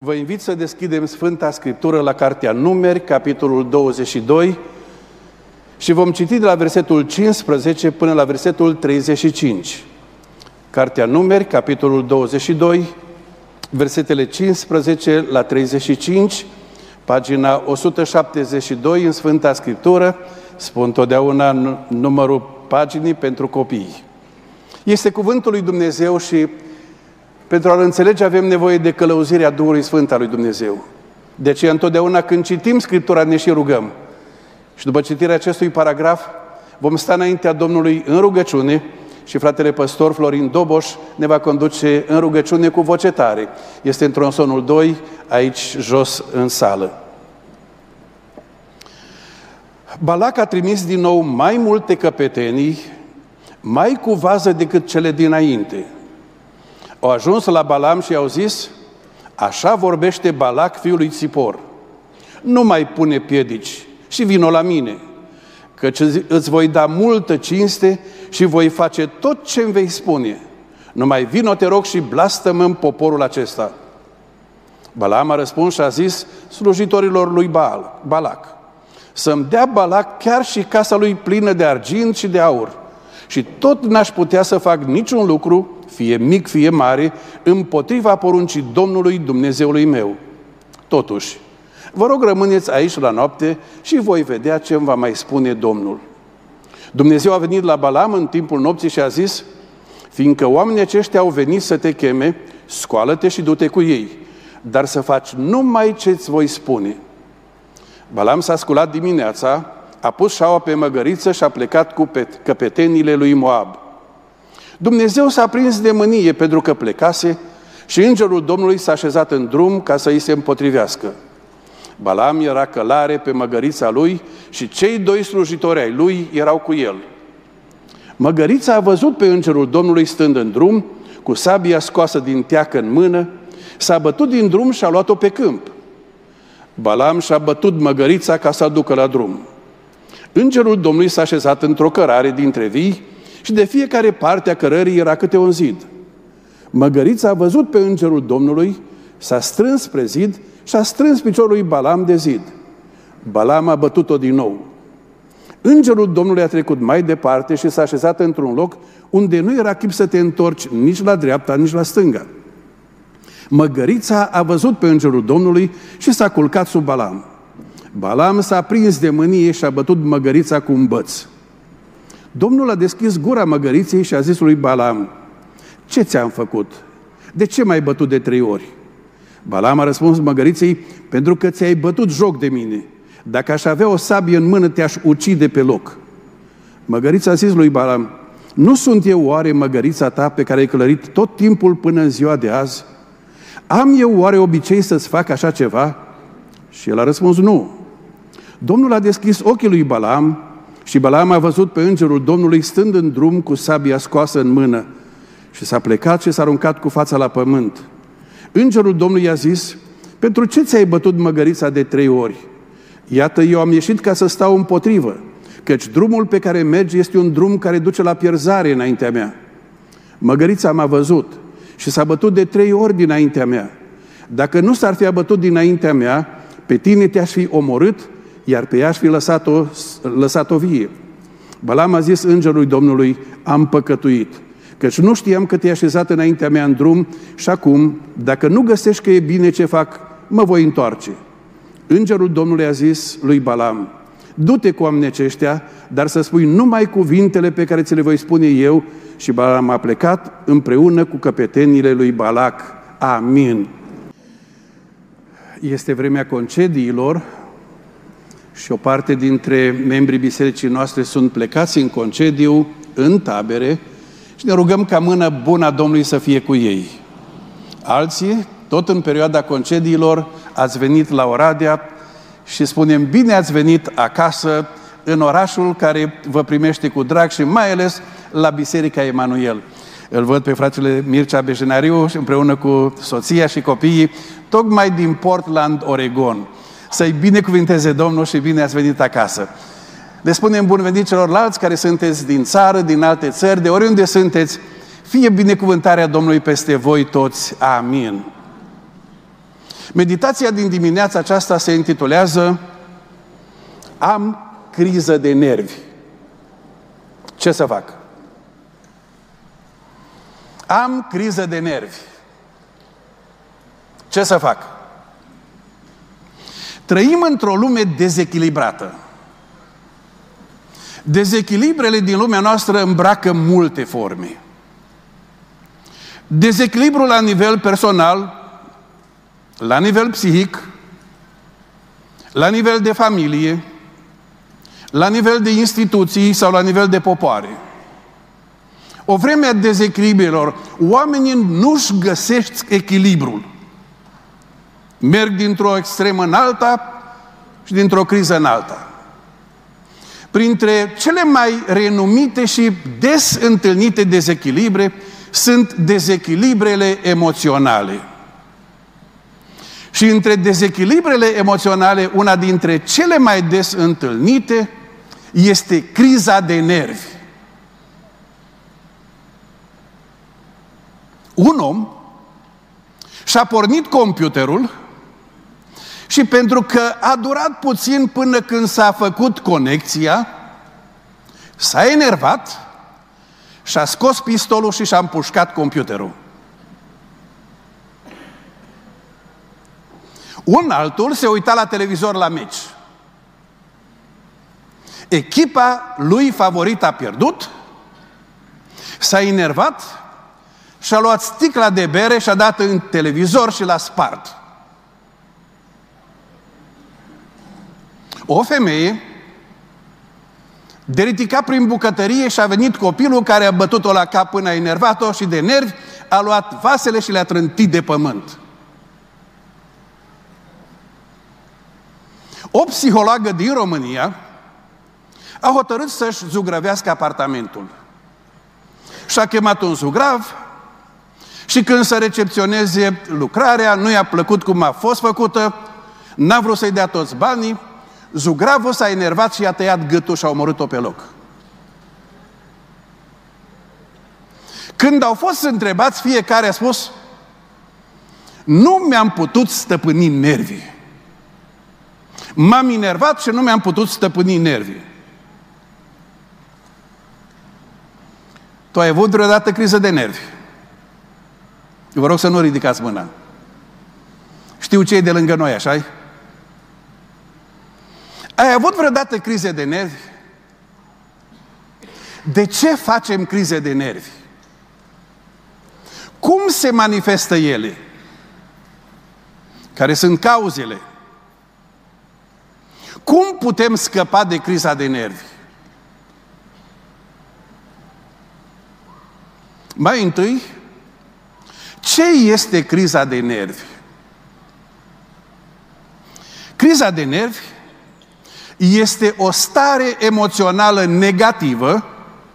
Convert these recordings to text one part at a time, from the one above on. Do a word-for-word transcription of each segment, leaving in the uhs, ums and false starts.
Vă invit să deschidem Sfânta Scriptură la Cartea Numeri, capitolul douăzeci și doi, și vom citi de la versetul cincisprezece până la versetul treizeci și cinci. Cartea Numeri, capitolul douăzeci și doi, versetele cincisprezece la treizeci și cinci, pagina o sută șaptezeci și doi în Sfânta Scriptură. Spun totdeauna numărul paginii pentru copii. Este cuvântul lui Dumnezeu și pentru a-L înțelege avem nevoie de călăuzirea Duhului Sfânt al lui Dumnezeu. De aceea întotdeauna când citim Scriptura ne și rugăm. Și după citirea acestui paragraf vom sta înaintea Domnului în rugăciune și fratele păstor Florin Doboș ne va conduce în rugăciune cu voce tare. Este în tronsonul doi, aici jos în sală. Balac a trimis din nou mai multe căpetenii, mai cu vază decât cele dinainte. Au ajuns la Balam și au zis: așa vorbește Balac fiul lui Țipor, nu mai pune piedici și vino la mine, căci îți voi da multă cinste și voi face tot ce îmi vei spune. Numai vino, te rog, și blastămă în poporul acesta. Balam a răspuns și a zis slujitorilor lui Baal, Balac: să-mi dea Balac chiar și casa lui plină de argint și de aur, și tot n-aș putea să fac niciun lucru, fie mic, fie mare, împotriva poruncii Domnului Dumnezeului meu. Totuși, vă rog, rămâneți aici la noapte și voi vedea ce îmi va mai spune Domnul. Dumnezeu a venit la Balam în timpul nopții și a zis: fiindcă oamenii aceștia au venit să te cheme, scoală-te și du-te cu ei, dar să faci numai ce-ți voi spune. Balam s-a sculat dimineața, a pus șaua pe măgăriță și a plecat cu căpetenile lui Moab. Dumnezeu s-a prins de mânie pentru că plecase și îngerul Domnului s-a așezat în drum ca să îi se împotrivească. Balam era călare pe măgărița lui și cei doi slujitori ai lui erau cu el. Măgărița a văzut pe îngerul Domnului stând în drum, cu sabia scoasă din teacă în mână, s-a bătut din drum și a luat-o pe câmp. Balam și-a bătut măgărița ca să aducă la drum. Îngerul Domnului s-a așezat într-o cărare dintre vii și de fiecare parte a cărării era câte un zid. Măgărița a văzut pe îngerul Domnului, s-a strâns spre zid și a strâns piciorul lui Balam de zid. Balam a bătut-o din nou. Îngerul Domnului a trecut mai departe și s-a așezat într-un loc unde nu era chip să te întorci nici la dreapta, nici la stânga. Măgărița a văzut pe îngerul Domnului și s-a culcat sub Balam. Balam s-a prins de mânie și a bătut măgărița cu un băț. Domnul a deschis gura măgăriței și a zis lui Balam: ce ți-am făcut? De ce m-ai bătut de trei ori? Balam a răspuns măgăriței: pentru că ți-ai bătut joc de mine. Dacă aș avea o sabie în mână, te-aș ucide pe loc. Măgărița a zis lui Balam: nu sunt eu oare măgărița ta pe care ai călărit tot timpul până în ziua de azi? Am eu oare obicei să-ți fac așa ceva? Și el a răspuns: nu. Domnul a deschis ochii lui Balam și Balam a văzut pe îngerul Domnului stând în drum cu sabia scoasă în mână și s-a plecat și s-a aruncat cu fața la pământ. Îngerul Domnului i-a zis: pentru ce ți-ai bătut măgărița de trei ori? Iată, eu am ieșit ca să stau împotrivă, căci drumul pe care mergi este un drum care duce la pierzare înaintea mea. Măgărița m-a văzut și s-a bătut de trei ori dinaintea mea. Dacă nu s-ar fi abătut dinaintea mea, pe tine te-aș fi omorât, iar pe ea aș fi lăsat-o, lăsat-o vie. Balam a zis îngerului Domnului: am păcătuit, căci nu știam că te-ai așezat înaintea mea în drum și acum, dacă nu găsești că e bine ce fac, mă voi întoarce. Îngerul Domnului a zis lui Balam: du-te cu oamenii aceștia, dar să spui numai cuvintele pe care ți le voi spune eu. Și Balam a plecat împreună cu căpetenile lui Balac. Amin. Este vremea concediilor și o parte dintre membrii bisericii noastre sunt plecați în concediu, în tabere, și ne rugăm ca mâna bună a Domnului să fie cu ei. Alții, tot în perioada concediilor, ați venit la Oradea și spunem: bine ați venit acasă, în orașul care vă primește cu drag și mai ales la Biserica Emanuel. Îl văd pe fratele Mircea Bejenariu împreună cu soția și copiii, tocmai din Portland, Oregon. Să-i binecuvinteze Domnul și bine ați venit acasă. Le spunem bun venit celorlalți care sunteți din țară, din alte țări, de oriunde sunteți. Fie binecuvântarea Domnului peste voi toți. Amin. Meditația din dimineața aceasta se intitulează Am criză de nervi. Ce să fac? Am criză de nervi. Ce să fac? Trăim într-o lume dezechilibrată. Dezechilibrele din lumea noastră îmbracă multe forme. Dezechilibrul la nivel personal, la nivel psihic, la nivel de familie, la nivel de instituții sau la nivel de popoare. O vreme a dezechilibrelor, oamenii nu-și găsesc echilibrul. Merg dintr-o extremă în alta și dintr-o criză în alta. Printre cele mai renumite și des întâlnite dezechilibre sunt dezechilibrele emoționale. Și între dezechilibrele emoționale, una dintre cele mai des întâlnite este criza de nervi. Un om și-a pornit computerul și pentru că a durat puțin până când s-a făcut conexia, s-a enervat și-a scos pistolul și și-a împușcat computerul. Un altul se uita la televizor la meci. Echipa lui favorită a pierdut, s-a enervat și-a luat sticla de bere și-a dat în televizor și l-a spart. O femeie de ridicat prin bucătărie și a venit copilul care a bătut-o la cap până a enervat-o și de nervi a luat vasele și le-a trântit de pământ. O psihologă din România a hotărât să-și zugrăvească apartamentul. Și-a chemat un zugrav și când să recepționeze lucrarea, nu i-a plăcut cum a fost făcută, n-a vrut să-i dea toți banii, zugravul s-a enervat și i-a tăiat gâtul și a omorât-o pe loc. Când au fost întrebați, fiecare a spus: nu mi-am putut stăpâni nervii. M-am enervat și nu mi-am putut stăpâni nervii. Tu ai avut vreodată criză de nervi? Eu vă rog să nu ridicați mâna. Știu ce e de lângă noi, așa-i? Ai avut vreodată crize de nervi? De ce facem crize de nervi? Cum se manifestă ele? Care sunt cauzele? Cum putem scăpa de criza de nervi? Mai întâi, ce este criza de nervi? Criza de nervi este o stare emoțională negativă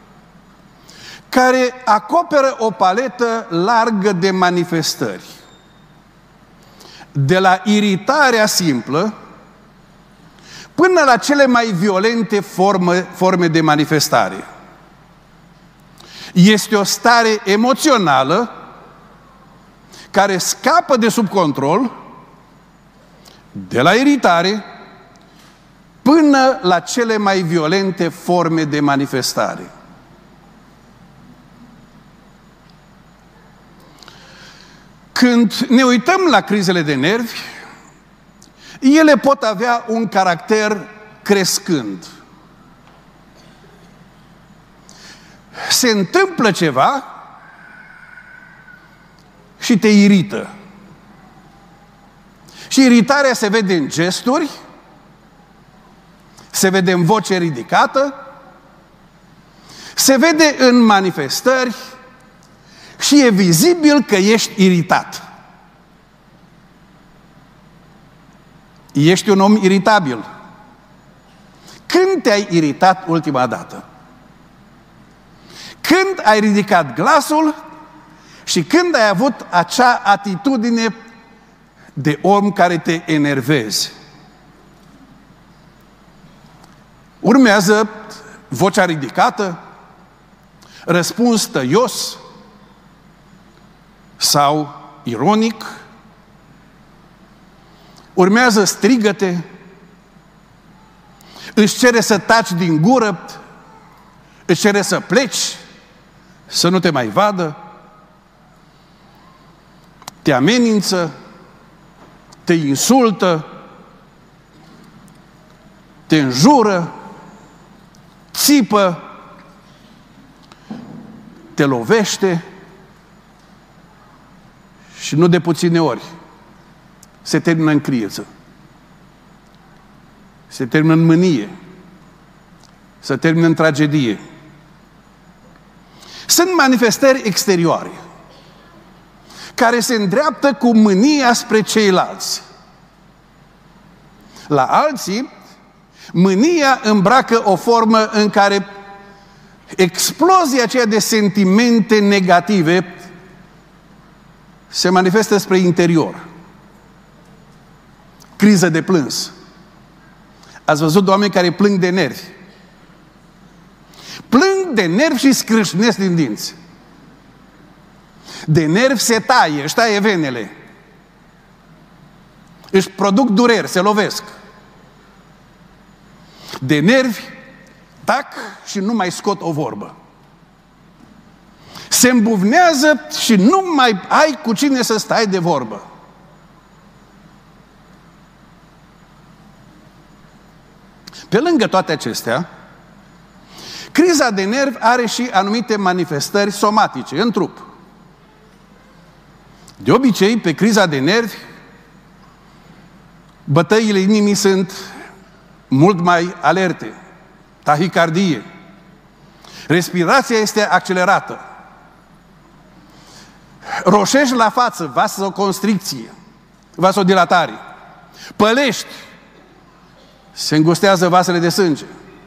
care acoperă o paletă largă de manifestări. De la iritarea simplă până la cele mai violente forme, forme de manifestare. Este o stare emoțională care scapă de sub control, de la iritare până la cele mai violente forme de manifestare. Când ne uităm la crizele de nervi, ele pot avea un caracter crescând. Se întâmplă ceva și te irită. Și iritarea se vede în gesturi, se vede în voce ridicată, se vede în manifestări și e vizibil că ești iritat. Ești un om iritabil. Când te-ai iritat ultima dată? Când ai ridicat glasul și când ai avut acea atitudine de om care te enervezi? Urmează vocea ridicată, răspuns tăios sau ironic, urmează strigăte, își cere să taci din gură, își cere să pleci, să nu te mai vadă, te amenință, te insultă, te înjură, țipă, te lovește și nu de puține ori se termină în crieză, se termină în mânie, se termină în tragedie. Sunt manifestări exterioare care se îndreaptă cu mânia spre ceilalți. La alții, mânia îmbracă o formă în care explozia aceea de sentimente negative se manifestă spre interior. Criză de plâns. Ați văzut oameni care plâng de nervi. Plâng de nervi și scrâșnesc din dinți. De nervi se taie, își taie venele. Își produc dureri, se lovesc. De nervi tac și nu mai scot o vorbă. Se îmbuvnează și nu mai ai cu cine să stai de vorbă. Pe lângă toate acestea, criza de nervi are și anumite manifestări somatice în trup. De obicei, pe criza de nervi, bătăile inimii sunt mult mai alerte, tahicardie. Respirația este accelerată. Roșești la față, vasoconstricție, vasodilatare. Pălești, se îngustează vasele de sânge.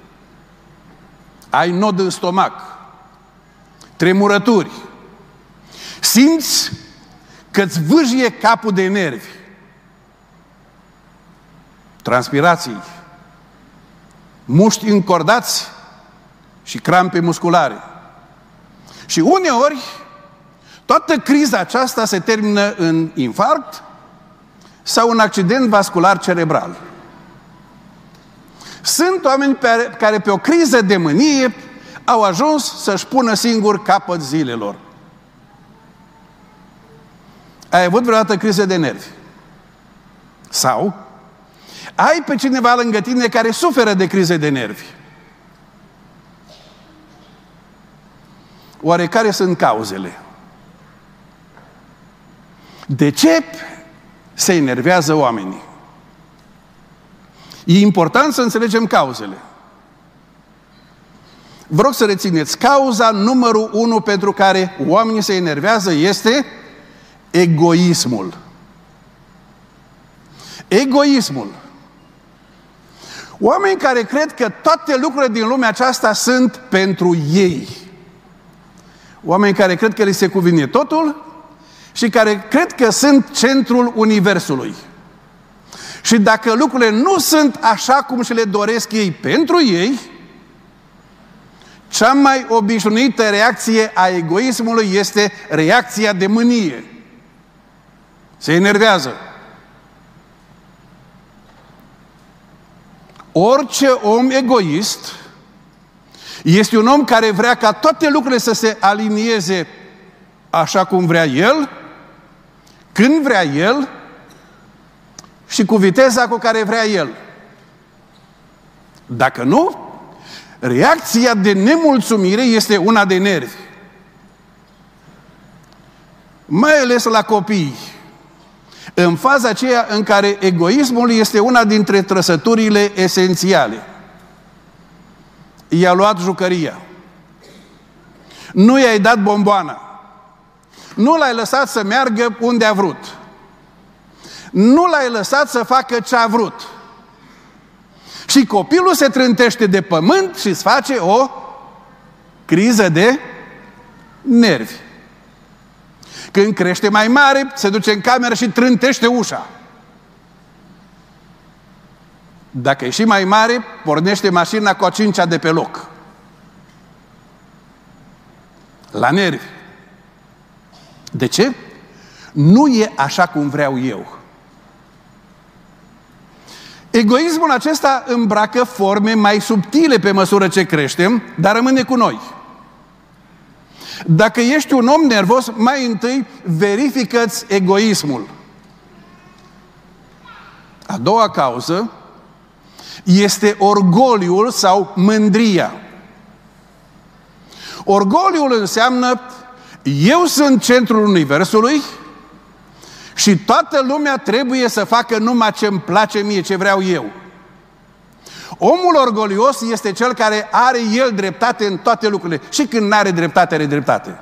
Ai nod în stomac, tremurături. Simți că-ți vâjie capul de nervi. Transpirații, mușchi încordați și crampe musculare. Și uneori, toată criza aceasta se termină în infarct sau un accident vascular cerebral. Sunt oameni pe care pe o criză de mânie au ajuns să-și pună singur capăt zilelor. Ai avut vreodată criză de nervi? Sau ai pe cineva lângă tine care suferă de crize de nervi? Oare care sunt cauzele? De ce se enervează oamenii? E important să înțelegem cauzele. Vă rog să rețineți, cauza numărul unu pentru care oamenii se enervează este egoismul. Egoismul. Oameni care cred că toate lucrurile din lumea aceasta sunt pentru ei. Oameni care cred că li se cuvine totul și care cred că sunt centrul universului. Și dacă lucrurile nu sunt așa cum și le doresc ei pentru ei, cea mai obișnuită reacție a egoismului este reacția de mânie. Se enervează. Orice om egoist este un om care vrea ca toate lucrurile să se alinieze așa cum vrea el, când vrea el și cu viteza cu care vrea el. Dacă nu, reacția de nemulțumire este una de nervi. Mai ales la copii. În faza aceea în care egoismul este una dintre trăsăturile esențiale. I-a luat jucăria. Nu i-ai dat bomboana. Nu l-ai lăsat să meargă unde a vrut. Nu l-ai lăsat să facă ce a vrut. Și copilul se trântește de pământ și îți face o criză de nervi. Când crește mai mare, se duce în cameră și trântește ușa. Dacă e și mai mare, pornește mașina cu a cincea de pe loc. La nervi. De ce? Nu e așa cum vreau eu. Egoismul acesta îmbracă forme mai subtile pe măsură ce creștem, dar rămâne cu noi. Dacă ești un om nervos, mai întâi verifică-ți egoismul. A doua cauză este orgoliul sau mândria. Orgoliul înseamnă eu sunt centrul universului și toată lumea trebuie să facă numai ce îmi place mie, ce vreau eu. Omul orgolios este cel care are el dreptate în toate lucrurile. Și când nu are dreptate, are dreptate.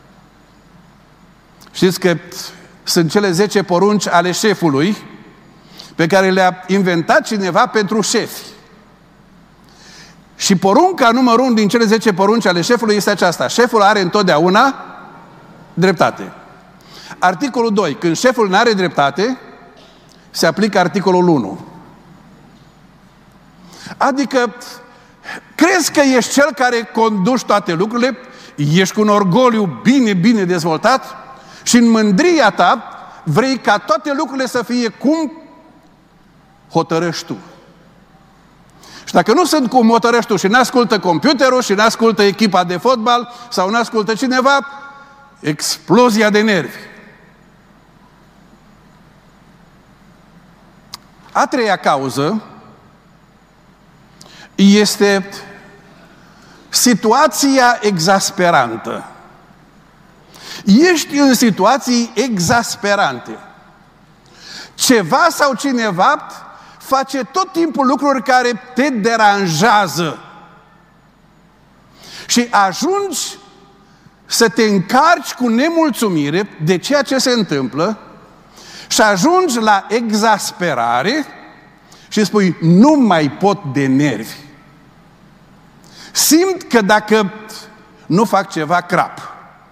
Știți că sunt cele zece porunci ale șefului pe care le-a inventat cineva pentru șefi. Și porunca numărul unu din cele zece porunci ale șefului este aceasta. Șeful are întotdeauna dreptate. Articolul doi. Când șeful nu are dreptate, se aplică articolul unu. Adică, crezi că ești cel care conduci toate lucrurile, ești cu un orgoliu bine, bine dezvoltat și în mândria ta vrei ca toate lucrurile să fie cum hotărăști tu. Și dacă nu sunt cum hotărăști tu și n-ascultă computerul și n-ascultă echipa de fotbal sau n-ascultă cineva, explozia de nervi. A treia cauză este situația exasperantă. Ești în situații exasperante. Ceva sau cineva face tot timpul lucruri care te deranjează. Și ajungi să te încarci cu nemulțumire de ceea ce se întâmplă și ajungi la exasperare și spui, nu mai pot de nervi. Simt că dacă nu fac ceva, crap.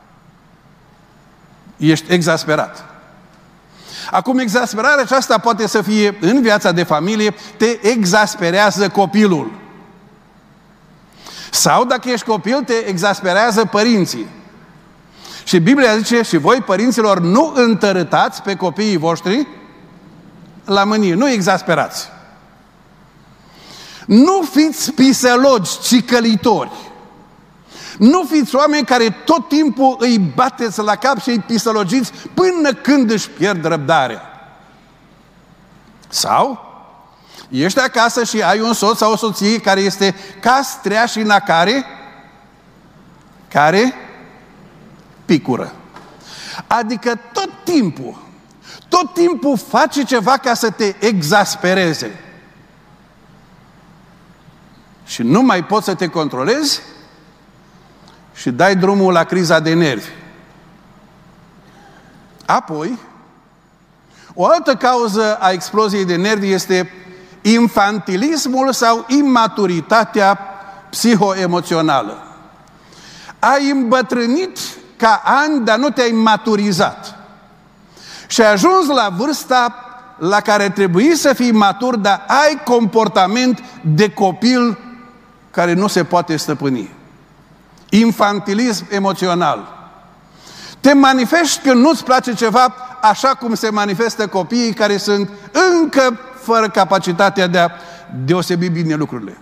Ești exasperat. Acum, exasperarea aceasta poate să fie în viața de familie, te exasperează copilul. Sau, dacă ești copil, te exasperează părinții. Și Biblia zice, și voi, părinților, nu întărâtați pe copiii voștri la mânie, nu exasperați. Nu fiți pisălogi, cicălitori. Nu fiți oameni care tot timpul îi bateți la cap și îi pisălogiți până când își pierd răbdarea. Sau ești acasă și ai un soț sau o soție care este ca streașina care care picură. Adică tot timpul, tot timpul face ceva ca să te exaspereze. Și nu mai poți să te controlezi și dai drumul la criza de nervi. Apoi, o altă cauză a exploziei de nervi este infantilismul sau imaturitatea psihoemoțională. Ai îmbătrânit ca ani, dar nu te-ai maturizat. Și ai ajuns la vârsta la care trebuie să fii matur, dar ai comportament de copil care nu se poate stăpâni. Infantilism emoțional. Te manifesti când nu-ți place ceva așa cum se manifestă copiii care sunt încă fără capacitatea de a deosebi bine lucrurile.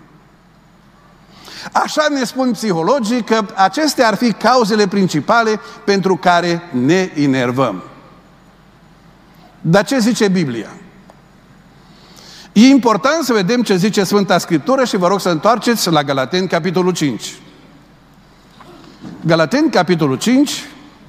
Așa ne spun psihologii că acestea ar fi cauzele principale pentru care ne enervăm. Dar ce zice Biblia? E important să vedem ce zice Sfânta Scriptură și vă rog să întoarceți la Galateni, capitolul cinci. Galateni, capitolul cinci,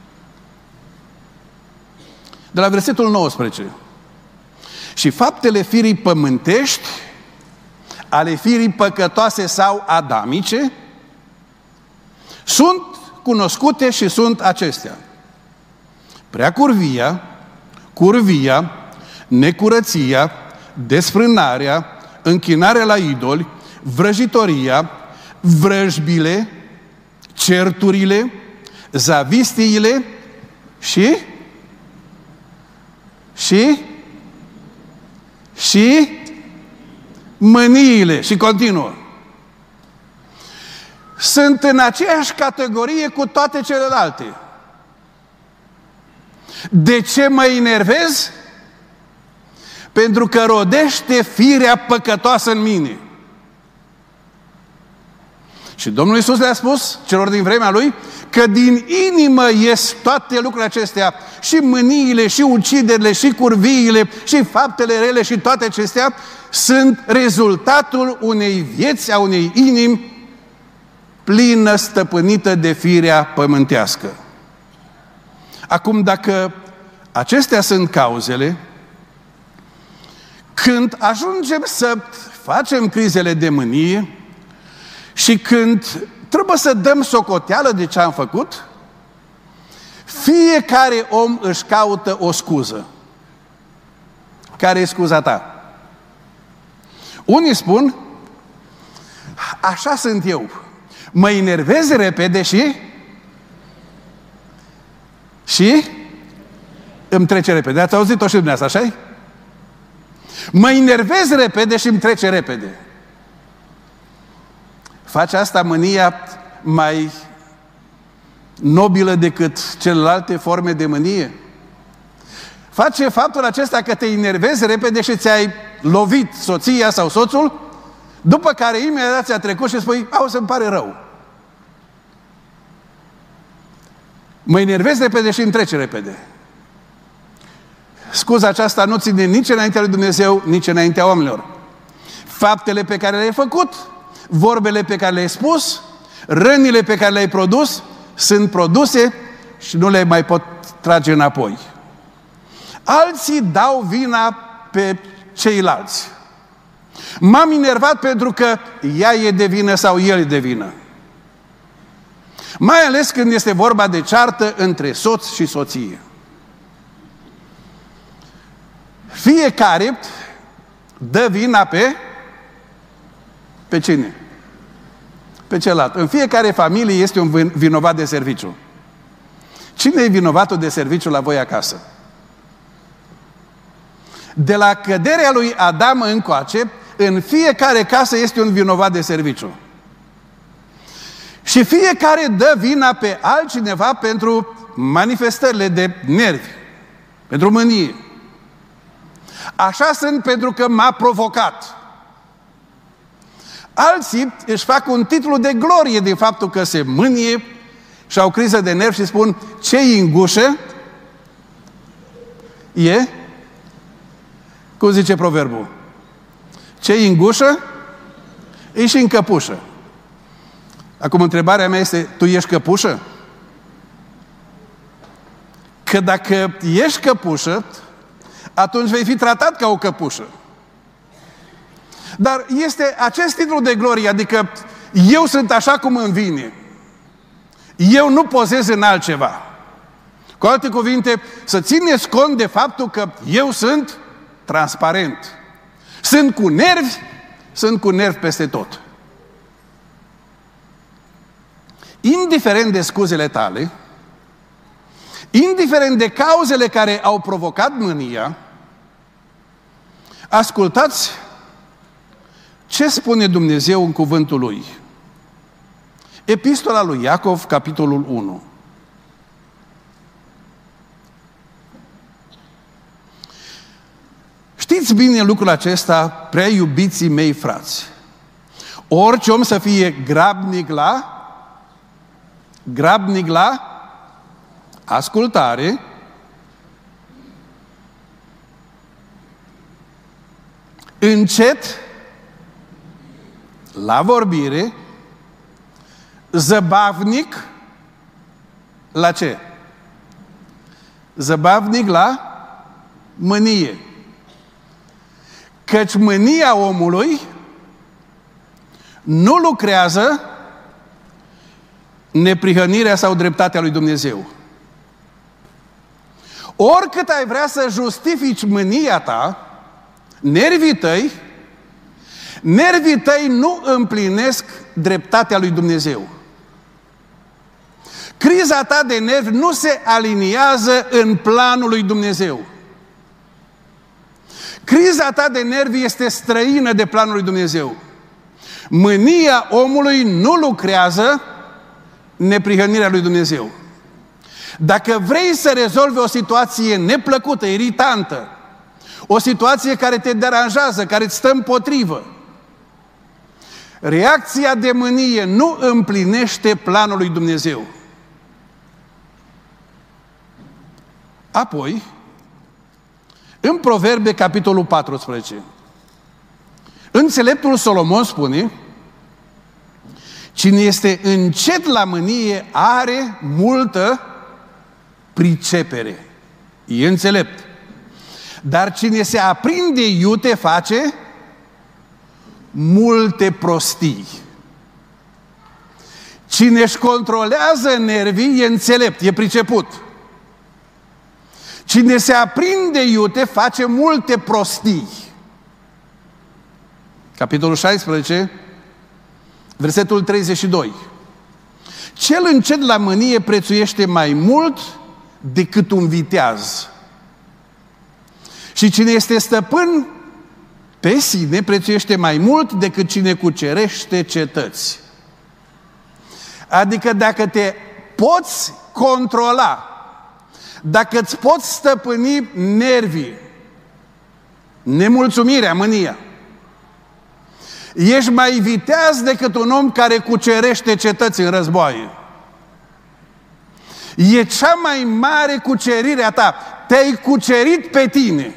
de la versetul nouăsprezece. Și faptele firii pământești, ale firii păcătoase sau adamice, sunt cunoscute și sunt acestea: prea curvia, curvia, necurăția, desfrânarea, închinarea la idoli, vrăjitoria, vrăjbile, certurile, zavistiile și și și mâniile. Și continuă. Sunt în aceeași categorie cu toate celelalte. De ce mă enervez? pentru că rodește firea păcătoasă în mine. Și Domnul Iisus le-a spus celor din vremea Lui că din inimă ies toate lucrurile acestea, și mâniile, și uciderile, și curviile, și faptele rele, și toate acestea sunt rezultatul unei vieți, a unei inimi plină, stăpânită de firea pământească. Acum, dacă acestea sunt cauzele, când ajungem să facem crizele de mânie și când trebuie să dăm socoteală de ce am făcut, fiecare om își caută o scuză. Care e scuza ta? Unii spun, așa sunt eu, mă enervez repede și și îmi trece repede. Ați auzit-o și dumneavoastră, așa-i? Mă enervez repede și îmi trece repede. Face asta mânia mai nobilă decât celelalte forme de mânie? Face faptul acesta că te enervezi repede și ți-ai lovit soția sau soțul, după care imediat ți-a trecut și spui, au, să-mi pare rău. Mă enervez repede și îmi trece repede. Scuza aceasta nu ține nici înaintea lui Dumnezeu, nici înaintea oamenilor. Faptele pe care le-ai făcut, vorbele pe care le-ai spus, rănile pe care le-ai produs, sunt produse și nu le mai pot trage înapoi. Alții dau vina pe ceilalți. M-am enervat pentru că ea e de vină sau el e de vină. Mai ales când este vorba de ceartă între soț și soție. Fiecare dă vina pe pe cine? Pe celălalt. În fiecare familie este un vinovat de serviciu. Cine e vinovatul de serviciu la voi acasă? De la căderea lui Adam încoace, în fiecare casă este un vinovat de serviciu. Și fiecare dă vina pe altcineva pentru manifestările de nervi, pentru mânie. Așa sunt pentru că m-a provocat. Alții își fac un titlu de glorie din faptul că se mânie și au criză de nervi și spun, ce-i în gușă e, cum zice proverbul, ce-i în gușă e și în căpușă. Acum întrebarea mea este, tu ești căpușă? Că dacă ești căpușă, atunci vei fi tratat ca o căpușă. Dar este acest titlu de glorie, adică eu sunt așa cum îmi vine. Eu nu pozez în altceva. Cu alte cuvinte, să țineți cont de faptul că eu sunt transparent. Sunt cu nervi, sunt cu nervi peste tot. Indiferent de scuzele tale, indiferent de cauzele care au provocat mânia, ascultați ce spune Dumnezeu în cuvântul Lui. Epistola lui Iacov, capitolul unu. Știți bine lucrul acesta, prea iubiții mei frați. Orice om să fie grabnic la grabnic la ascultare, încet la vorbire, zăbavnic la ce? Zăbavnic la mânie. Căci mânia omului nu lucrează neprihănirea sau dreptatea lui Dumnezeu. Oricât ai vrea să justifici mânia ta, nervii tăi, nervii tăi nu împlinesc dreptatea lui Dumnezeu. Criza ta de nervi nu se aliniază în planul lui Dumnezeu. Criza ta de nervi este străină de planul lui Dumnezeu. Mânia omului nu lucrează neprihănirea lui Dumnezeu. Dacă vrei să rezolvi o situație neplăcută, iritantă, o situație care te deranjează, care îți stă împotrivă. Reacția de mânie nu împlinește planul lui Dumnezeu. Apoi, în Proverbe, capitolul paisprezece, înțeleptul Solomon spune: cine este încet la mânie are multă pricepere. E înțelept. Dar cine se aprinde iute face multe prostii. Cine își controlează nervii e înțelept, e priceput. Cine se aprinde iute face multe prostii. Capitolul șaisprezece, versetul treizeci și doi. Cel încet la mânie prețuiește mai mult decât un viteaz. Și cine este stăpân pe sine prețuiește mai mult decât cine cucerește cetăți. Adică dacă te poți controla, dacă îți poți stăpâni nervii, nemulțumirea, mânia, ești mai viteaz decât un om care cucerește cetăți în războaie. E cea mai mare cucerire a ta. Te-ai cucerit pe tine.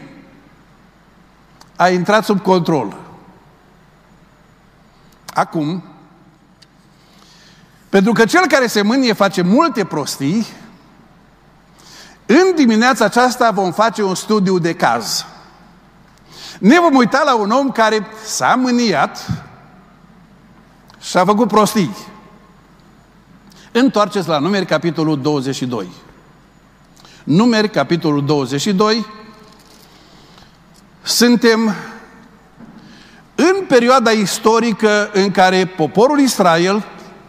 Ai intrat sub control. Acum, pentru că cel care se mânie face multe prostii, în dimineața aceasta vom face un studiu de caz. Ne vom uita la un om care s-a mâniat și a făcut prostii. Întoarceți la Numeri, capitolul douăzeci și doi. Numeri, capitolul douăzeci și doi. Suntem în perioada istorică în care poporul Israel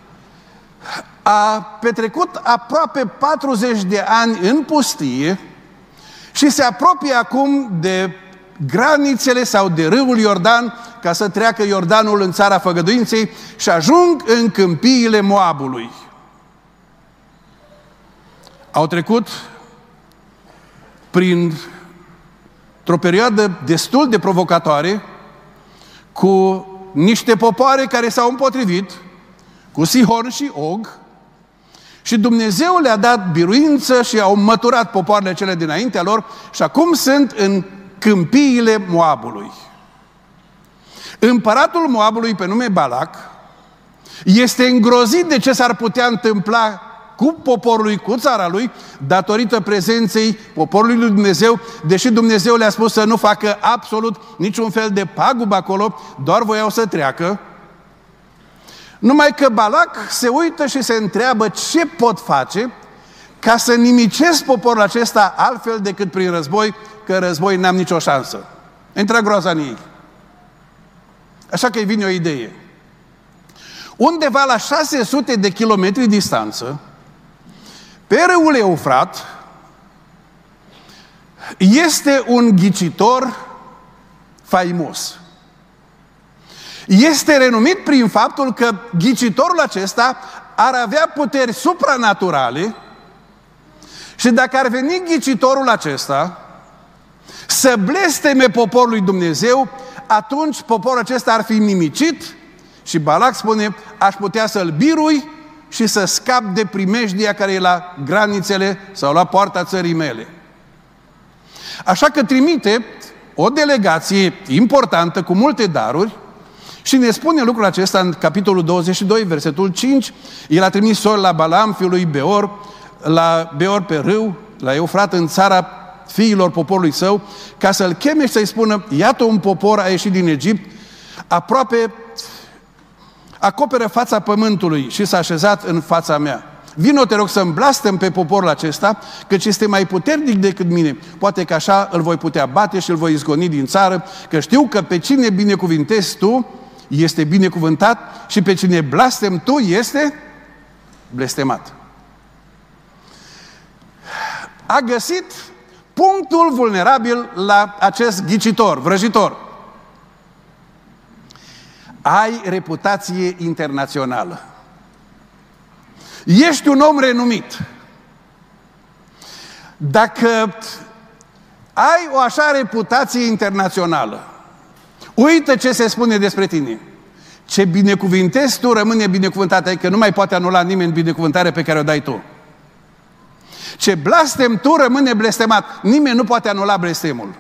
a petrecut aproape patruzeci de ani în pustie și se apropie acum de granițele sau de râul Iordan, ca să treacă Iordanul în țara făgăduinței și ajung în câmpiile Moabului. Au trecut printr-o perioadă destul de provocatoare, cu niște popoare care s-au împotrivit, cu Sihon și Og, și Dumnezeu le-a dat biruință și au măturat popoarele cele dinaintea lor și acum sunt în câmpiile Moabului. Împăratul Moabului, pe nume Balac, este îngrozit de ce s-ar putea întâmpla cu poporul lui, cu țara lui, datorită prezenței poporului lui Dumnezeu, deși Dumnezeu le-a spus să nu facă absolut niciun fel de pagubă acolo, doar voiau să treacă. Numai că Balac se uită și se întreabă ce pot face ca să nimicesc poporul acesta altfel decât prin război, că război n-am nicio șansă. Intră groaza în ei. Așa că îi vine o idee. Undeva la șase sute de kilometri distanță, pe râul Eufrat, este un ghicitor faimos. Este renumit prin faptul că ghicitorul acesta ar avea puteri supranaturale și dacă ar veni ghicitorul acesta să blesteme poporul lui Dumnezeu, atunci poporul acesta ar fi nimicit și Balac spune: aș putea să-l birui și să scap de primejdia care e la granițele sau la poarta țării mele. Așa că trimite o delegație importantă cu multe daruri și ne spune lucrul acesta în capitolul douăzeci și doi, versetul cinci. El a trimis sori la Balaam, fiul lui Beor, la Beor pe râu, la Eufrat, în țara fiilor poporului său, ca să-l cheme și să-i spună: iată, un popor a ieșit din Egipt, aproape acoperă fața pământului și s-a așezat în fața mea. Vino, te rog, să-mi blastăm pe poporul acesta, căci este mai puternic decât mine. Poate că așa îl voi putea bate și îl voi izgoni din țară, că știu că pe cine binecuvintezi tu este binecuvântat și pe cine blastem tu este blestemat. A găsit punctul vulnerabil la acest ghicitor, vrăjitor. Ai reputație internațională. Ești un om renumit. Dacă ai o așa reputație internațională. Uită ce se spune despre tine. Ce binecuvintezi tu rămâne binecuvântat, adică nu mai poate anula nimeni binecuvântarea pe care o dai tu. Ce blestem tu rămâne blestemat. Nimeni nu poate anula blestemul.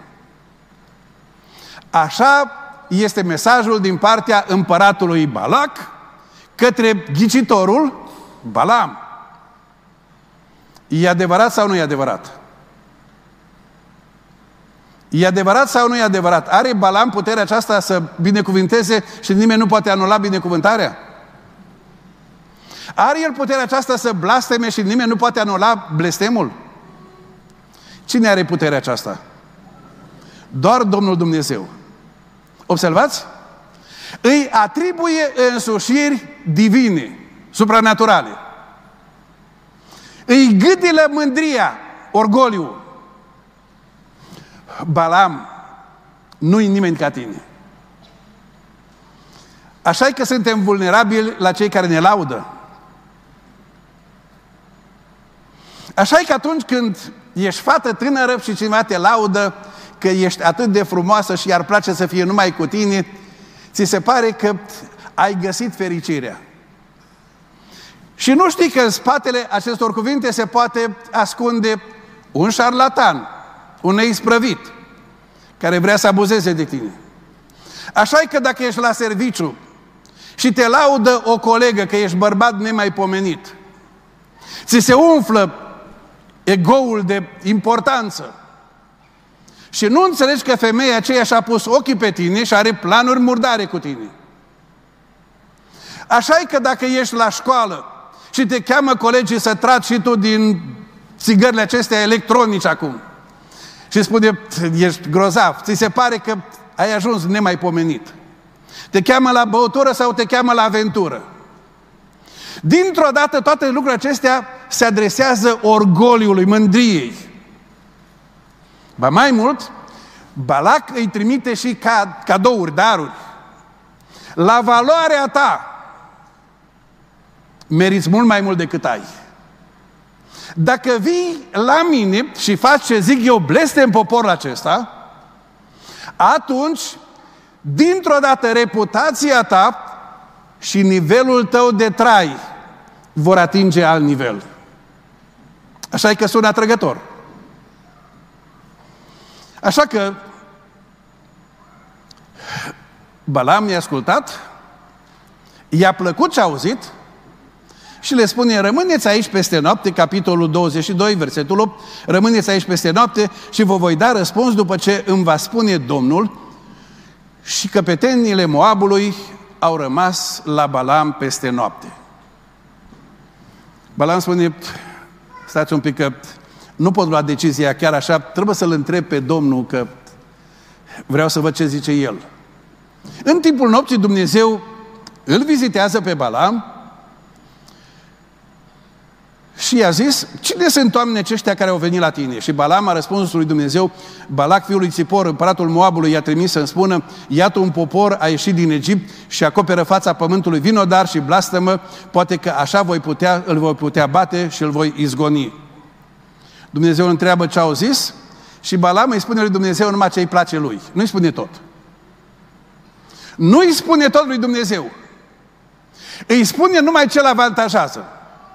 Așa este mesajul din partea împăratului Balac către ghicitorul Balaam. E adevărat sau nu e adevărat? E adevărat sau nu e adevărat? Are Balaam puterea aceasta să binecuvinteze și nimeni nu poate anula binecuvântarea? Are el puterea aceasta să blasteme și nimeni nu poate anula blestemul? Cine are puterea aceasta? Doar Domnul Dumnezeu. Observați? Îi atribuie însușiri divine, supranaturale. Îi gâdilă mândria, orgoliu. Balaam, nu-i nimeni ca tine. Așa că suntem vulnerabili la cei care ne laudă. Așa că atunci când ești fată tânără și cineva te laudă că ești atât de frumoasă și i-ar place să fie numai cu tine, ți se pare că ai găsit fericirea. Și nu știi că în spatele acestor cuvinte se poate ascunde un șarlatan, un neisprăvit, care vrea să abuzeze de tine. Așa că dacă ești la serviciu și te laudă o colegă că ești bărbat nemaipomenit, ți se umflă egoul de importanță și nu înțelegi că femeia aceea și-a pus ochii pe tine și are planuri murdare cu tine. Așa că dacă ești la școală și te cheamă colegii să tragi și tu din țigările acestea electronice acum și spune, ești grozav, ți se pare că ai ajuns nemaipomenit. Te cheamă la băutură sau te cheamă la aventură. Dintr-o dată toate lucrurile acestea se adresează orgoliului, mândriei. Ba mai mult, Balac îi trimite și cadouri, daruri. La valoarea ta meriți mult mai mult decât ai. Dacă vii la mine și faci ce zic eu, blestem poporul acesta, atunci, dintr-o dată, reputația ta și nivelul tău de trai vor atinge alt nivel. Așa e că sună atrăgător. Așa că Balaam i-a ascultat, i-a plăcut ce a auzit și le spune, rămâneți aici peste noapte, capitolul douăzeci și doi, versetul opt, rămâneți aici peste noapte și vă voi da răspuns după ce îmi va spune Domnul. Și căpetenile Moabului au rămas la Balaam peste noapte. Balaam spune, stați un pic că nu pot lua decizia chiar așa, trebuie să-l întreb pe Domnul că vreau să văd ce zice el. În timpul nopții Dumnezeu îl vizitează pe Balaam și i-a zis, cine sunt oamenii aceștia care au venit la tine? Și Balaam a răspuns lui Dumnezeu, Balac, fiul lui Țipor, împăratul Moabului, i-a trimis să-mi spună, iată un popor a ieșit din Egipt și acoperă fața pământului, vino dar și blastămă, poate că așa voi putea, îl voi putea bate și îl voi izgoni. Dumnezeu îl întreabă ce au zis și Balaam îi spune lui Dumnezeu numai ce îi place lui. Nu-i spune tot. Nu-i spune tot lui Dumnezeu. Îi spune numai ce-l avantajează.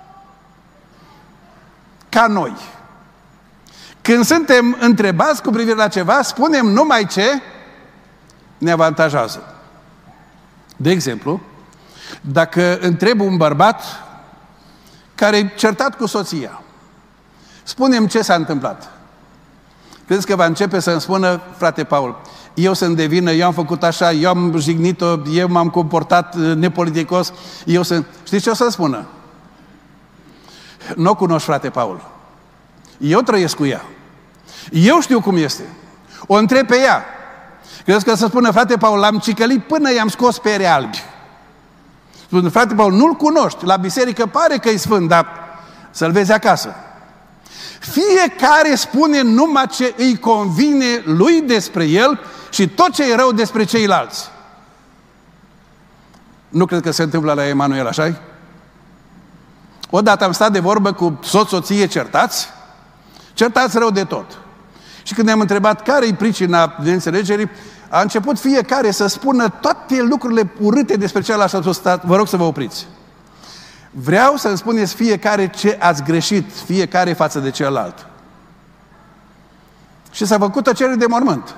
Ca noi. Când suntem întrebați cu privire la ceva, spunem numai ce ne avantajează. De exemplu, dacă întreb un bărbat care e certat cu soția, spune-mi ce s-a întâmplat. Credeți că va începe să-mi spună, frate Paul, eu sunt de vină, eu am făcut așa, eu am jignit-o, eu m-am comportat nepoliticos, eu sunt... Știți ce o să spună? Nu o cunoști, frate Paul. Eu trăiesc cu ea. Eu știu cum este. O întreb pe ea. Credeți că să spună, frate Paul, l-am cicălit până i-am scos pere albi. Spune, frate Paul, nu-l cunoști. La biserică pare că e sfânt, dar să-l vezi acasă. Fiecare spune numai ce îi convine lui despre el și tot ce e rău despre ceilalți. Nu cred că se întâmplă la Emanuel, așa-i? Odată am stat de vorbă cu soț-soție certați, certați rău de tot. Și când ne-am întrebat care e pricina neînțelegerii, a început fiecare să spună toate lucrurile urâte despre celălalt și a spus, vă rog să vă opriți. Vreau să-mi spuneți fiecare ce ați greșit, fiecare față de celălalt. Și s-a făcut tăcere de mormânt.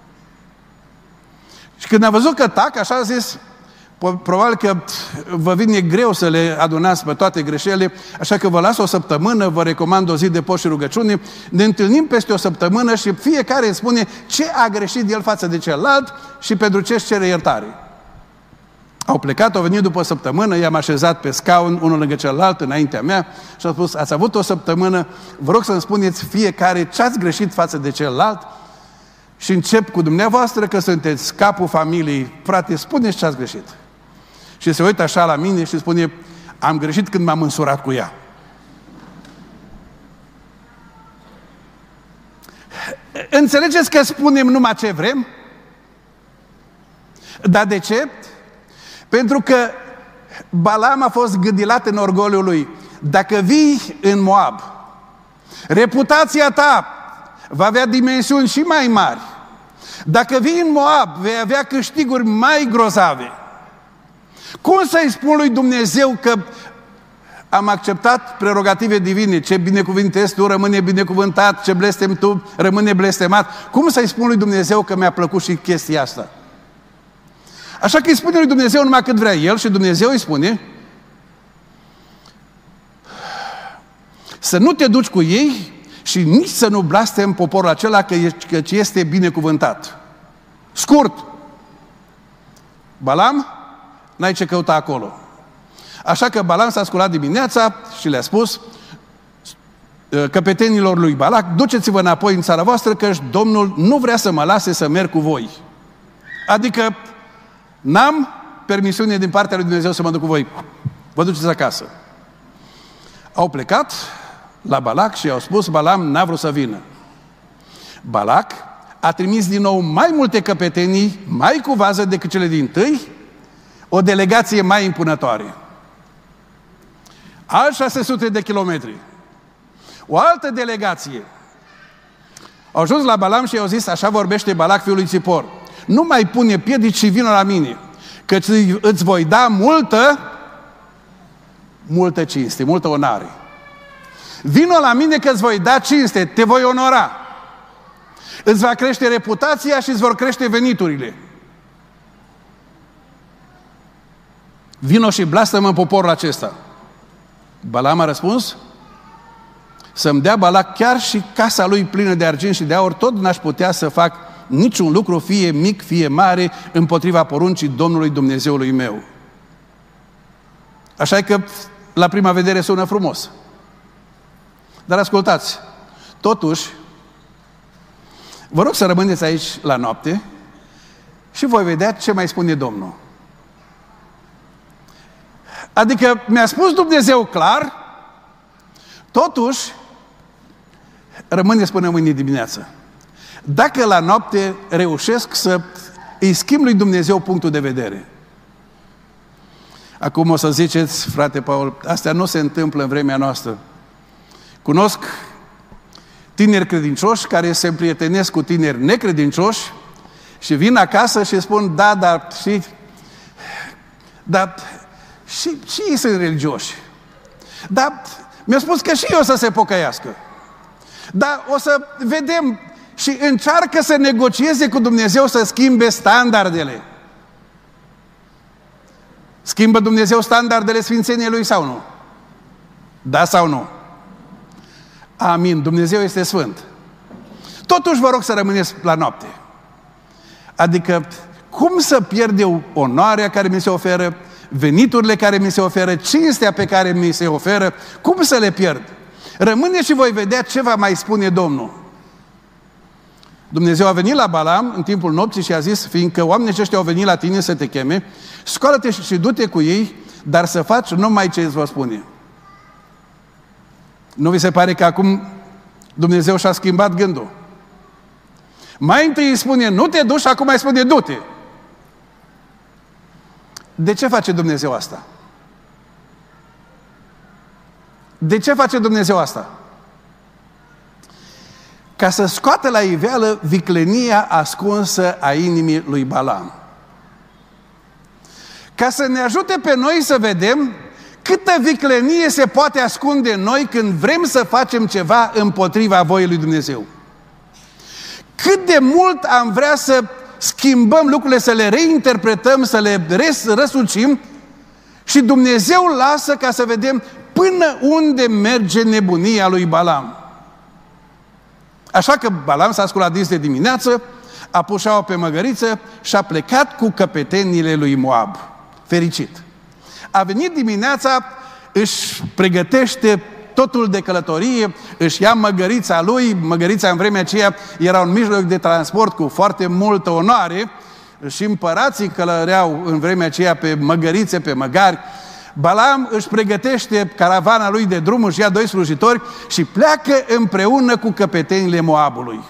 Și când a văzut că tac, așa a zis, probabil că vă vine greu să le adunați pe toate greșelile, așa că vă las o săptămână, vă recomand o zi de post și rugăciune, ne întâlnim peste o săptămână și fiecare îmi spune ce a greșit el față de celălalt și pentru ce își cere iertare. Au plecat, au venit după o săptămână, i-am așezat pe scaun, unul lângă celălalt, înaintea mea, și au spus, ați avut o săptămână, vă rog să-mi spuneți fiecare ce ați greșit față de celălalt și încep cu dumneavoastră că sunteți capul familiei. Frate, spuneți ce ați greșit. Și se uită așa la mine și spune, am greșit când m-am însurat cu ea. Înțelegeți că spunem numai ce vrem? Dar de ce? Pentru că Balam a fost gândilat în orgoliul lui. Dacă vii în Moab, reputația ta va avea dimensiuni și mai mari. Dacă vii în Moab, vei avea câștiguri mai grozave. Cum să-i spun lui Dumnezeu că am acceptat prerogative divine, ce binecuvântezi tu rămâne binecuvântat, ce blestem tu rămâne blestemat? Cum să-i spun lui Dumnezeu că mi-a plăcut și chestia asta? Așa că îi spune lui Dumnezeu numai cât vrea el și Dumnezeu îi spune să nu te duci cu ei și nici să nu blastem poporul acela că este binecuvântat. Scurt. Balam, n-ai ce căuta acolo. Așa că Balam s-a sculat dimineața și le-a spus căpetenilor lui Balac, duceți-vă înapoi în țara voastră că Domnul nu vrea să mă lase să merg cu voi. Adică n-am permisiune din partea lui Dumnezeu să mă duc cu voi. Vă duceți acasă. Au plecat la Balac și i-au spus, Balam n-a vrut să vină. Balac a trimis din nou mai multe căpetenii, mai cu vază decât cele dintâi, o delegație mai impunătoare. Alți șase sute de kilometri. O altă delegație. Au ajuns la Balam și i-au zis, așa vorbește Balac fiul lui Țipor, nu mai pune piedici și vină la mine, căci îți voi da multă, multă cinste, multă onoare. Vino la mine că îți voi da cinste, te voi onora. Îți va crește reputația și îți vor crește veniturile. Vino și blastă-mă în poporul acesta. Balam a răspuns, să-mi dea Balac chiar și casa lui plină de argint și de aur, tot n-aș putea să fac niciun lucru, fie mic, fie mare, împotriva poruncii Domnului Dumnezeului meu. Așa că, la prima vedere, sună frumos. Dar ascultați, totuși, vă rog să rămâneți aici la noapte și voi vedea ce mai spune Domnul. Adică mi-a spus Dumnezeu clar, totuși, rămâneți până mâine dimineață. Dacă la noapte reușesc să îi schimb lui Dumnezeu punctul de vedere. Acum o să ziceți, frate Paul, astea nu se întâmplă în vremea noastră. Cunosc tineri credincioși care se împrietenesc cu tineri necredincioși și vin acasă și spun, da, dar și, dar și, și ei sunt religioși. Dar mi-a spus că și eu să se pocăiască. Dar o să vedem și încearcă să negocieze cu Dumnezeu să schimbe standardele. Schimbă Dumnezeu standardele sfințeniei Lui sau nu? Da sau nu? Amin. Dumnezeu este sfânt. Totuși vă rog să rămâneți la noapte. Adică, cum să pierd eu onoarea care mi se oferă, veniturile care mi se oferă, cinstea pe care mi se oferă, cum să le pierd? Rămâne și voi vedea ce va mai spune Domnul. Dumnezeu a venit la Balam în timpul nopții și a zis, fiindcă oamenii aceștia au venit la tine să te cheme, scoală-te și du-te cu ei, dar să faci numai ce îți va spune. Nu vi se pare că acum Dumnezeu și-a schimbat gândul? Mai întâi îi spune, nu te duci, și acum îi spune, du-te. De ce face Dumnezeu asta? De ce face Dumnezeu asta? ca să scoată la iveală viclenia ascunsă a inimii lui Balam. Ca să ne ajute pe noi să vedem câtă viclenie se poate ascunde în noi când vrem să facem ceva împotriva voii lui Dumnezeu. Cât de mult am vrea să schimbăm lucrurile, să le reinterpretăm, să le răsucim și Dumnezeu lasă ca să vedem până unde merge nebunia lui Balam. Așa că Balam s-a sculat dis de dimineață, a pus șaua pe măgăriță și a plecat cu căpetenile lui Moab. Fericit. A venit dimineața, își pregătește totul de călătorie, își ia măgărița lui, măgărița în vremea aceea era un mijloc de transport cu foarte multă onoare și împărații călăreau în vremea aceea pe măgărițe, pe măgari. Balam își pregătește caravana lui de drum, își ia doi slujitori și pleacă împreună cu căpetenile Moabului.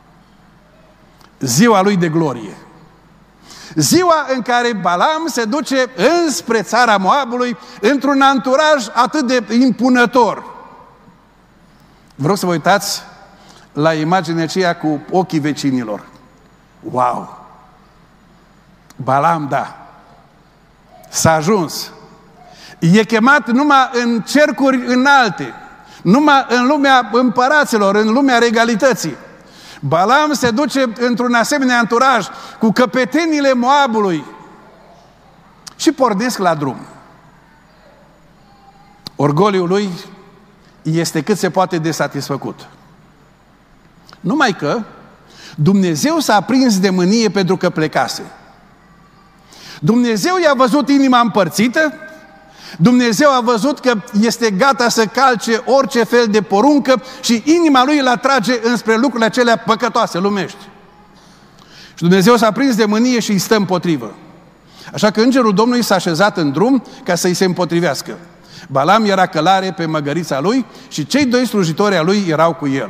Ziua lui de glorie. Ziua în care Balam se duce înspre țara Moabului într-un anturaj atât de impunător. Vreau să vă uitați la imaginea aceea cu ochii vecinilor. Wow! Balam, da. S-a ajuns. E chemat numai în cercuri înalte, numai în lumea împăraților, în lumea regalității. Balam se duce într-un asemenea anturaj cu căpetenile Moabului și pornesc la drum. Orgoliul lui este cât se poate de satisfăcut. Numai că Dumnezeu s-a prins de mânie pentru că plecase. Dumnezeu i-a văzut inima împărțită, Dumnezeu a văzut că este gata să calce orice fel de poruncă și inima lui îl atrage înspre lucrurile acelea păcătoase, lumești. Și Dumnezeu s-a prins de mânie și îi stă împotrivă. Așa că îngerul Domnului s-a așezat în drum ca să îi se împotrivească. Balam era călare pe măgărița lui și cei doi slujitori ai lui erau cu el.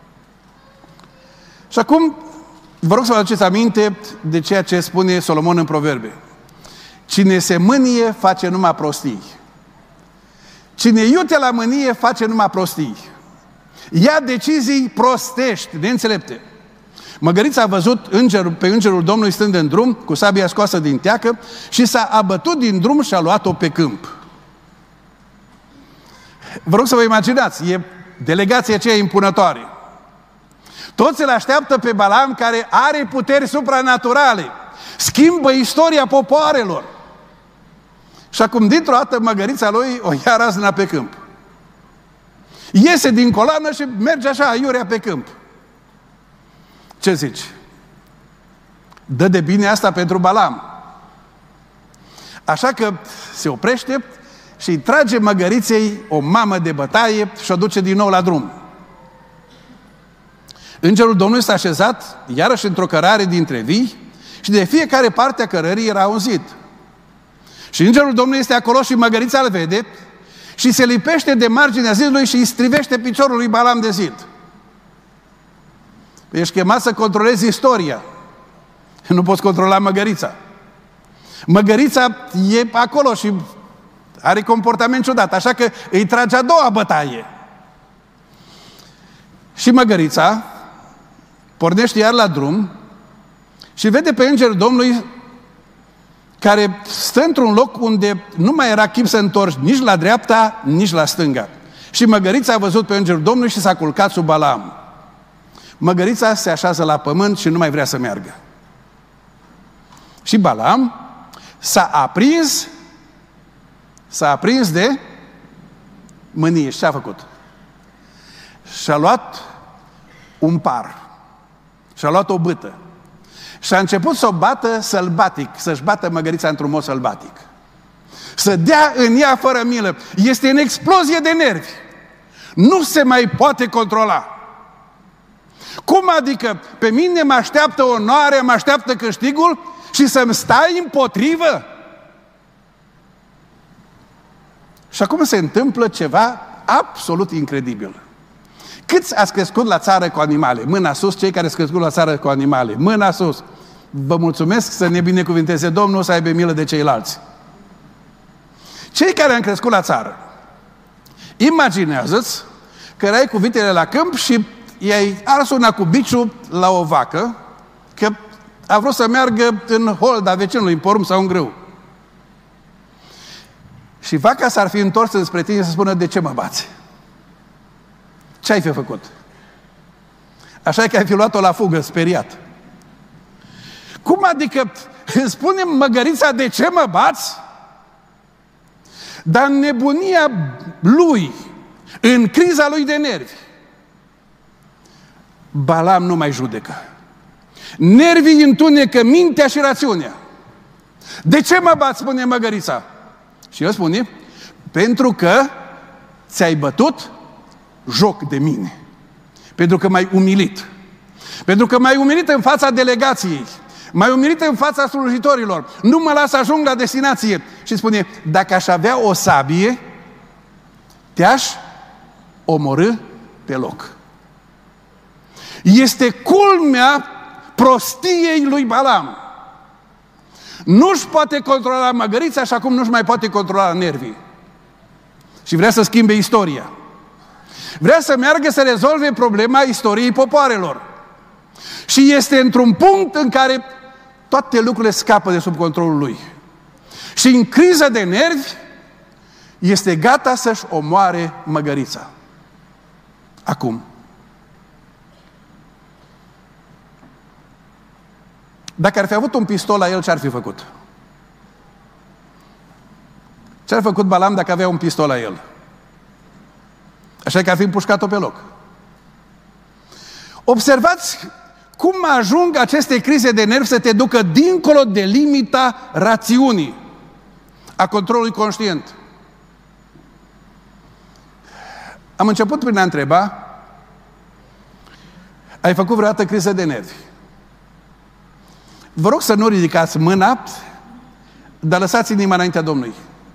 Și acum vă rog să vă aduceți aminte de ceea ce spune Solomon în Proverbe. Cine se mânie face numai prostii. Cine iute la mânie face numai prostii. Ia decizii prostești, neînțelepte. Măgărița a văzut îngerul, pe îngerul Domnului stând în drum, cu sabia scoasă din teacă, și s-a abătut din drum și a luat-o pe câmp. Vă rog să vă imaginați, e delegația aceea impunătoare. Toți îl așteaptă pe Balam, care are puteri supranaturale. Schimbă istoria popoarelor. Și acum, dintr-o dată, măgărița lui o ia razna pe câmp. Iese din coloană și merge așa, iurea pe câmp. Ce zici? Dă de bine asta pentru Balam. Așa că se oprește și îi trage măgăriței o mamă de bătaie și o duce din nou la drum. Îngerul Domnului s-a așezat, iarăși într-o cărare dintre vii, și de fiecare parte a cărării era un zid. Și îngerul Domnului este acolo și măgărița îl vede și se lipește de marginea zidului și îi strivește piciorul lui Balam de zid. Ești chemat să controlezi istoria. Nu poți controla măgărița. Măgărița e acolo și are comportament ciudat, așa că îi trage a doua bătaie. Și măgărița pornește iar la drum și vede pe îngerul Domnului care stă într-un loc unde nu mai era chip să întorci nici la dreapta, nici la stânga. Și măgărița a văzut pe îngerul Domnului și s-a culcat sub Balam. Măgărița se așează la pământ și nu mai vrea să meargă. Și Balam s-a aprins, s-a aprins de mânie. Și ce a făcut? Și-a luat un par. Și-a luat o bâtă. Și a început să o bată sălbatic, să-și bată măgărița într-un mod sălbatic. Să dea în ea fără milă. Este în explozie de nervi. Nu se mai poate controla. Cum adică pe mine mă așteaptă onoarea, mă așteaptă câștigul și să-mi stai împotrivă? Și acum se întâmplă ceva absolut incredibil. Câți ați crescut la țară cu animale? Mâna sus, cei care ați crescut la țară cu animale. Mâna sus. Vă mulțumesc, să ne binecuvinteze Domnul, să aibă milă de ceilalți. Cei care am crescut la țară, imaginează-ți că erai cu vitele la câmp și i-ai ars una cu biciul la o vacă, că a vrut să meargă în holda vecinului, în porumb sau în grâu. Și vaca s-ar fi întors înspre tine să spună, de ce mă bați? Ce ai fi făcut? Așa că ai fi luat-o la fugă, speriat. Cum adică îmi spune măgărița, de ce mă bați? Dar în nebunia lui, în criza lui de nervi, Balam nu mai judecă. Nervii întunecă mintea și rațiunea. De ce mă bați, spune măgărița? Și el spune, pentru că ți-ai bătut joc de mine. Pentru că m-ai umilit. Pentru că m-ai umilit în fața delegației. M-ai umilit în fața slujitorilor. Nu mă las să ajung la destinație. Și spune, dacă aș avea o sabie, te-aș omorî pe loc. Este culmea prostiei lui Balam. Nu-și poate controla măgărița, așa cum nu-și mai poate controla nervii. Și vrea să schimbe istoria. Vrea să meargă să rezolve problema istoriei popoarelor. Și este într-un punct în care toate lucrurile scapă de sub controlul lui. Și în criză de nervi este gata să-și omoare măgărița. Acum. Dacă ar fi avut un pistol la el, ce ar fi făcut? Ce ar fi făcut Balam dacă avea un pistol la el? Așa că ar fi împușcat-o pe loc. Observați cum ajung aceste crize de nervi să te ducă dincolo de limita rațiunii, a controlului conștient. Am început prin a întreba, ai făcut vreodată criză de nervi? Vă rog să nu ridicați mâna, dar lăsați inima înaintea Domnului.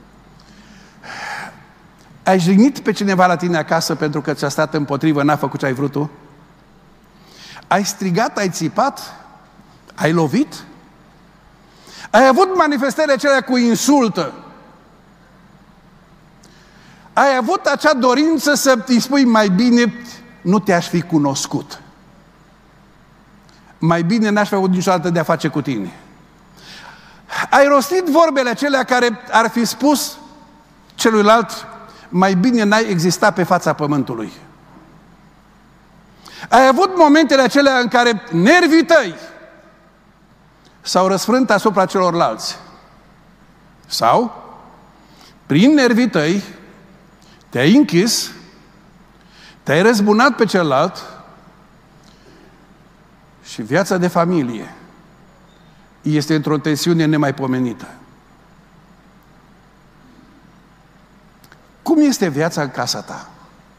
Ai jignit pe cineva la tine acasă pentru că ți-a stat împotrivă, n-a făcut ce ai vrut tu? Ai strigat, ai țipat? Ai lovit? Ai avut manifestările acelea cu insultă? Ai avut acea dorință să îi spui mai bine, nu te-aș fi cunoscut. Mai bine n-aș fi avut niciodată de a face cu tine. Ai rostit vorbele acelea care ar fi spus celuilalt, mai bine n-ai existat pe fața pământului. Ai avut momentele acelea în care nervii tăi s-au răsfrânt asupra celorlalți. Sau, prin nervii tăi, te-ai închis, te-ai răzbunat pe celălalt și viața de familie este într-o tensiune nemaipomenită. Cum este viața în casa ta?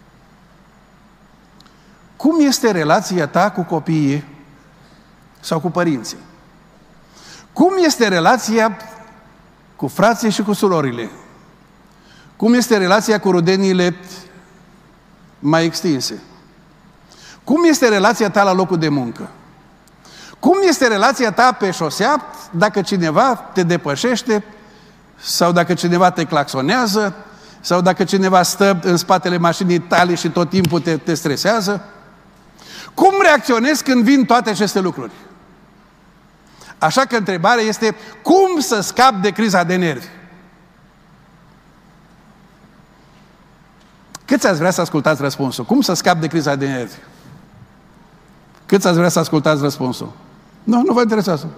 Cum este relația ta cu copiii sau cu părinții? Cum este relația cu frații și cu surorile? Cum este relația cu rudeniile mai extinse? Cum este relația ta la locul de muncă? Cum este relația ta pe șosea dacă cineva te depășește sau dacă cineva te claxonează sau dacă cineva stă în spatele mașinii tale și tot timpul te, te stresează? Cum reacționezi când vin toate aceste lucruri? Așa că întrebarea este, cum să scap de criza de nervi? Câți ați vrea să ascultați răspunsul? Cum să scap de criza de nervi? Câți ați vrea să ascultați răspunsul? Nu, nu vă interesează.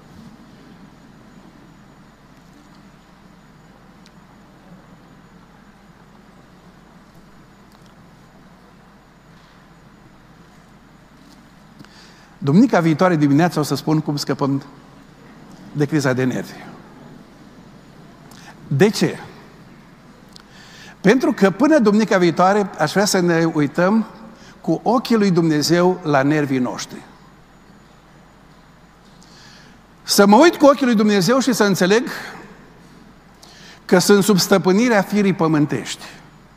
Duminica viitoare dimineața o să spun cum scăpăm de criza de nervi. De ce? Pentru că până duminica viitoare aș vrea să ne uităm cu ochii lui Dumnezeu la nervii noștri. Să mă uit cu ochii lui Dumnezeu și să înțeleg că sunt sub stăpânirea firii pământești.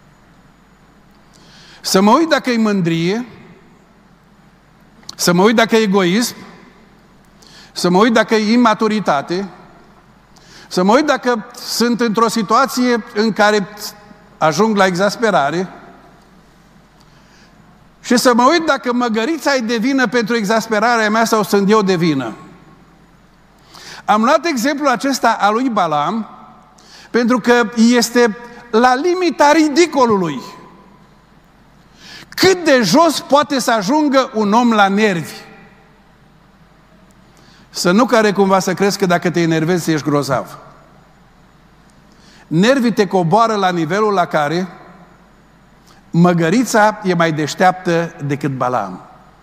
Să mă uit dacă e mândrie, să mă uit dacă e egoism, să mă uit dacă e imaturitate, să mă uit dacă sunt într-o situație în care ajung la exasperare și să mă uit dacă măgărița e de vină pentru exasperarea mea sau sunt eu de vină. Am luat exemplul acesta al lui Balaam pentru că este la limita ridicolului. Cât de jos poate să ajungă un om la nervi? Să nu care cumva să crezi că dacă te enervezi ești grozav. Nervii te coboară la nivelul la care măgărița e mai deșteaptă decât Balaam.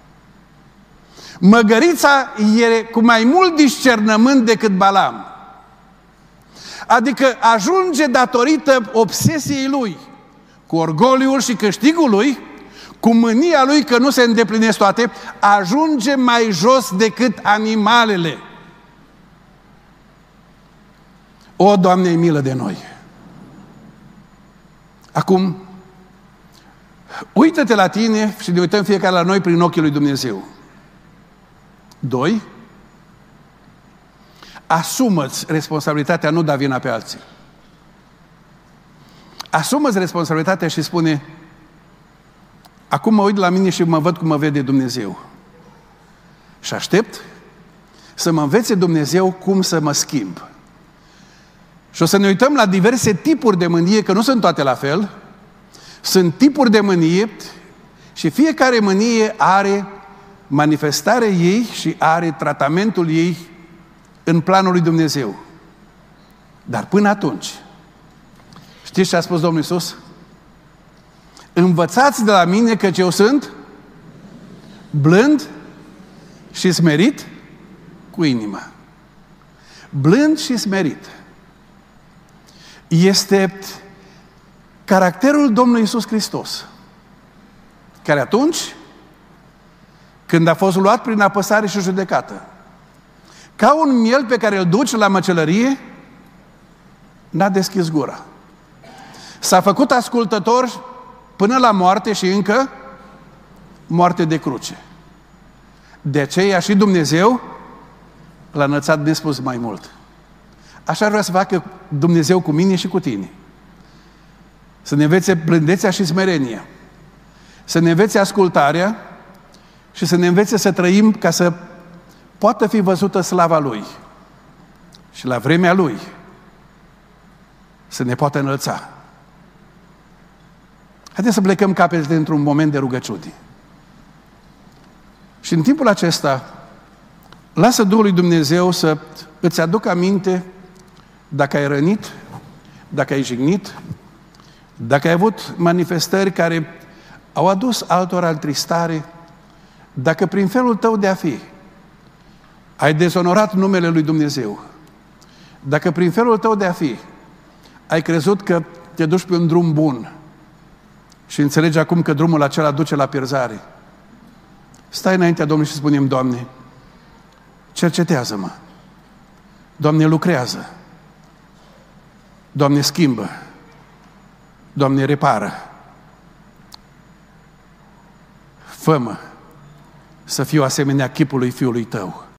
Măgărița e cu mai mult discernământ decât Balaam. Adică ajunge datorită obsesiei lui, cu orgoliul și câștigul lui, cu mânia lui că nu se îndeplinesc toate, ajunge mai jos decât animalele. O, Doamne, milă de noi! Acum, uită-te la tine și ne uităm fiecare la noi prin ochii lui Dumnezeu. Doi, asumă-ți responsabilitatea, nu da vina pe alții. Asumă-ți responsabilitatea și spune: acum mă uit la mine și mă văd cum mă vede Dumnezeu. Și aștept să mă învețe Dumnezeu cum să mă schimb. Și o să ne uităm la diverse tipuri de mânie, că nu sunt toate la fel. Sunt tipuri de mânie și fiecare mânie are manifestarea ei și are tratamentul ei în planul lui Dumnezeu. Dar până atunci, știți ce a spus Domnul Iisus? Învățați de la mine căci eu sunt blând și smerit cu inima. Blând și smerit. Este caracterul Domnului Iisus Hristos, care atunci când a fost luat prin apăsare și judecată, ca un miel pe care îl duci la măcelărie, n-a deschis gura. S-a făcut ascultător până la moarte și încă moarte de cruce. De aceea și Dumnezeu l-a înălțat nespus mai mult. Așa vrea să facă Dumnezeu cu mine și cu tine. Să ne învețe blândețea și smerenia. Să ne învețe ascultarea și să ne învețe să trăim ca să poată fi văzută slava Lui. Și la vremea Lui să ne poată înălța. Haideți să plecăm capetele într-un moment de rugăciune. Și în timpul acesta, lasă Duhul lui Dumnezeu să îți aducă aminte dacă ai rănit, dacă ai jignit, dacă ai avut manifestări care au adus altora întristare, dacă prin felul tău de a fi ai dezonorat numele lui Dumnezeu, dacă prin felul tău de a fi ai crezut că te duci pe un drum bun și înțelegi acum că drumul acela duce la pierzare, stai înaintea Domnului și spunem: Doamne, cercetează-mă. Doamne, lucrează. Doamne, schimbă. Doamne, repară. Fă-mă să fiu asemenea chipului Fiului Tău.